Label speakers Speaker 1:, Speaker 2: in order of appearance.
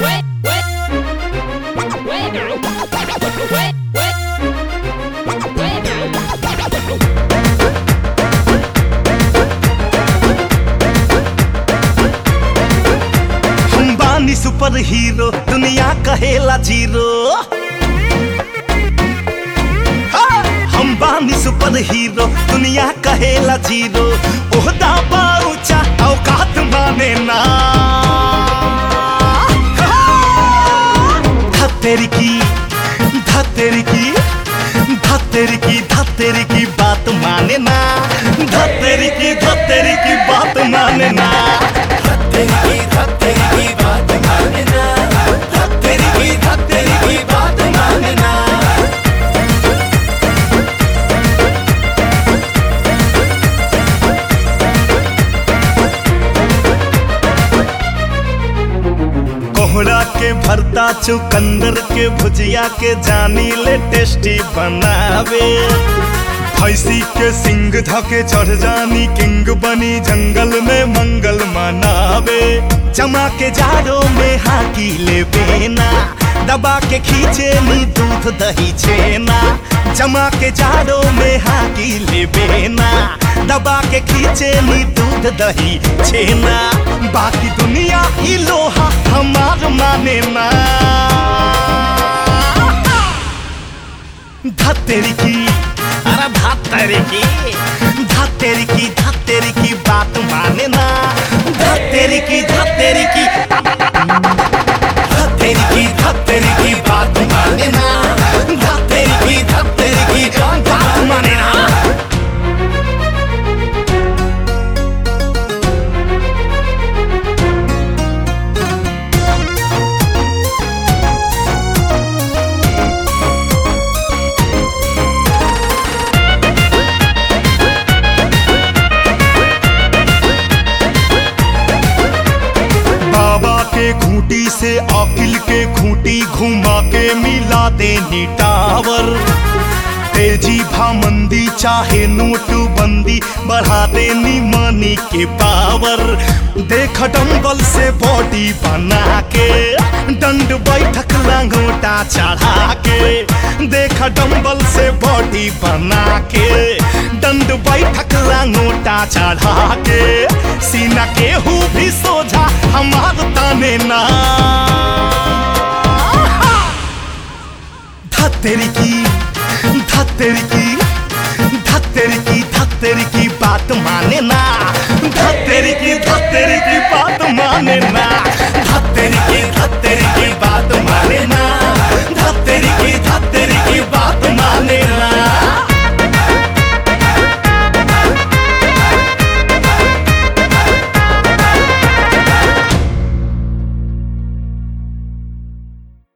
Speaker 1: Super hero दुनिया कहेला zero. हम बानी सुपर हीरो दुनिया कहेला जीरो। ओहदा बाऊचा औकात माने ना। धत्तेरी की धत्तेरी की धत्तेरी की धत्तेरी की बात माने ना। धत्तेरी की बात माने ना। धत्तेरी की बात माने ना। धत्तेरी की बात माने ना। कोहड़ा के भरता चुकंदर के भुजिया के जानी ले टेस्टी बनावे। भैंसी के सिंग धके चढ़ जानी किंग बनी जंगल में मंगल मनावे। जमा के जाड़ों में हाकी ले बेना दबा के खींचे नी दूध दही छेना। जमा के जाड़ों में हाकी ले बेना दबा के खींचे नी दूध दही छेना। बाकी दुनिया ही लोहा हमार माने ना। धत्तेरी की अरे धत्तेरी की बात माने ना। धत्तेरी की बात माने ना। धत्तेरी की बात माने ना। खूंटी से अकिल के खूंटी घुमा के मिला देनी टावर। तेजी भामंदी चाहे नोटबंदी बढ़ा देनी मनी के पावर। देख डंबल से बॉडी बना के दंड बैठक लंगोटा चढ़ा के। देख डंबल से बॉडी बना के दंड बैठक लंगोटा चढ़ा के। सीना के हु भी सोझा हमार ताने ना। धत्तेरी की बात माने ना। धत्तेरी की बात माने ना। धत्तेरी की